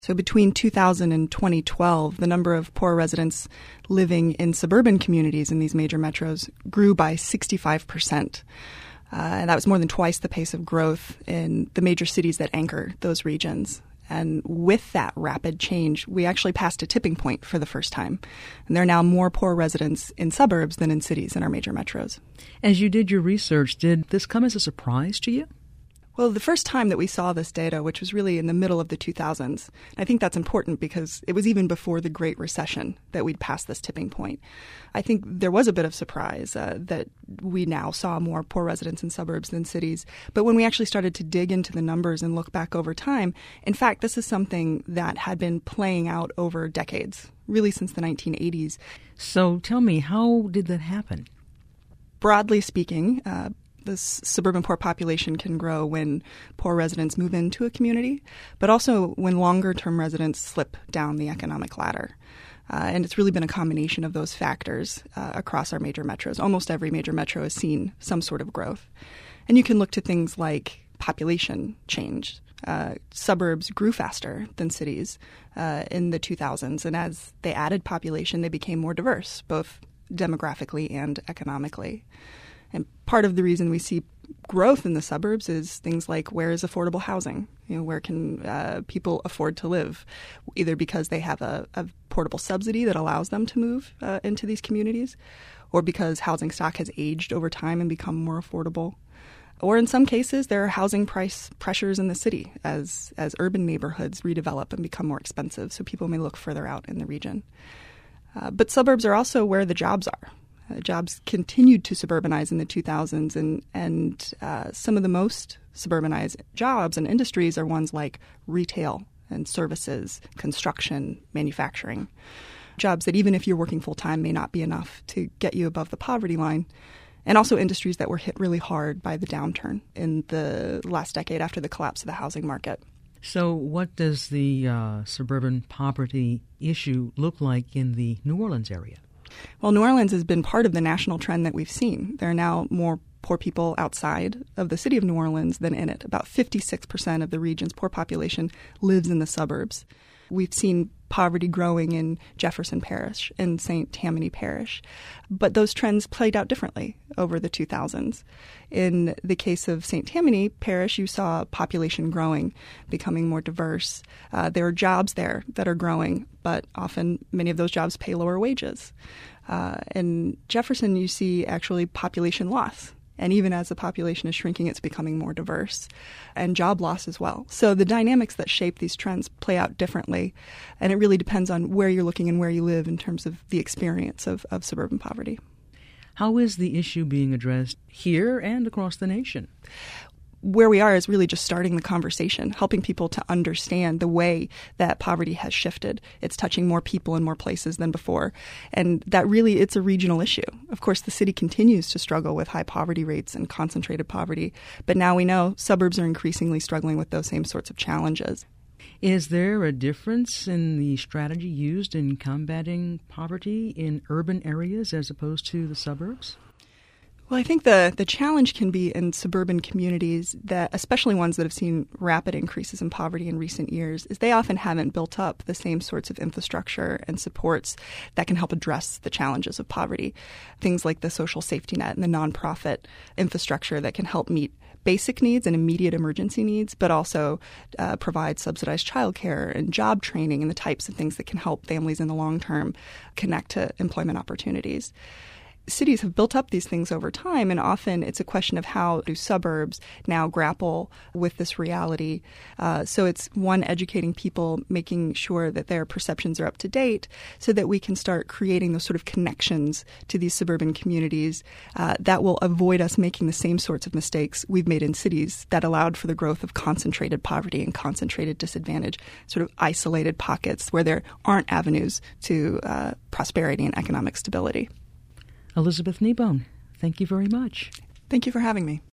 So between 2000 and 2012, the number of poor residents living in suburban communities in these major metros grew by 65%. And that was more than twice the pace of growth in the major cities that anchor those regions. And with that rapid change, we actually passed a tipping point for the first time. And there are now more poor residents in suburbs than in cities in our major metros. As you did your research, did this come as a surprise to you? Well, the first time that we saw this data, which was really in the middle of the 2000s, I think that's important because it was even before the Great Recession that we'd passed this tipping point. I think there was a bit of surprise that we now saw more poor residents in suburbs than cities. But when we actually started to dig into the numbers and look back over time, in fact, this is something that had been playing out over decades, really since the 1980s. So tell me, how did that happen? Broadly speaking, the suburban poor population can grow when poor residents move into a community, but also when longer-term residents slip down the economic ladder. And it's really been a combination of those factors across our major metros. Almost every major metro has seen some sort of growth. And you can look to things like population change. Suburbs grew faster than cities in the 2000s, and as they added population, they became more diverse, both demographically and economically. And part of the reason we see growth in the suburbs is things like, where is affordable housing? Where can people afford to live? Either because they have a portable subsidy that allows them to move into these communities, or because housing stock has aged over time and become more affordable. Or in some cases, there are housing price pressures in the city as urban neighborhoods redevelop and become more expensive, so people may look further out in the region. But suburbs are also where the jobs are. Jobs continued to suburbanize in the 2000s, and some of the most suburbanized jobs and industries are ones like retail and services, construction, manufacturing. Jobs that even if you're working full-time may not be enough to get you above the poverty line. And also industries that were hit really hard by the downturn in the last decade after the collapse of the housing market. So what does the suburban poverty issue look like in the New Orleans area? Well, New Orleans has been part of the national trend that we've seen. There are now more poor people outside of the city of New Orleans than in it. About 56% of the region's poor population lives in the suburbs. We've seen poverty growing in Jefferson Parish and St. Tammany Parish. But those trends played out differently over the 2000s. In the case of St. Tammany Parish, you saw population growing, becoming more diverse. There are jobs there that are growing, but often many of those jobs pay lower wages. In Jefferson, you see actually population loss. And even as the population is shrinking, it's becoming more diverse, and job loss as well. So the dynamics that shape these trends play out differently, and it really depends on where you're looking and where you live in terms of the experience of suburban poverty. How is the issue being addressed here and across the nation? Where we are is really just starting the conversation, helping people to understand the way that poverty has shifted. It's touching more people in more places than before. And that really, it's a regional issue. Of course, the city continues to struggle with high poverty rates and concentrated poverty. But now we know suburbs are increasingly struggling with those same sorts of challenges. Is there a difference in the strategy used in combating poverty in urban areas as opposed to the suburbs? Well, I think the challenge can be in suburban communities, that especially ones that have seen rapid increases in poverty in recent years, is they often haven't built up the same sorts of infrastructure and supports that can help address the challenges of poverty. Things like the social safety net and the nonprofit infrastructure that can help meet basic needs and immediate emergency needs, but also provide subsidized childcare and job training and the types of things that can help families in the long term connect to employment opportunities. Cities have built up these things over time, and often it's a question of how do suburbs now grapple with this reality. So it's one, educating people, making sure that their perceptions are up to date so that we can start creating those sort of connections to these suburban communities that will avoid us making the same sorts of mistakes we've made in cities that allowed for the growth of concentrated poverty and concentrated disadvantage, sort of isolated pockets where there aren't avenues to prosperity and economic stability. Elizabeth Kneebone, thank you very much. Thank you for having me.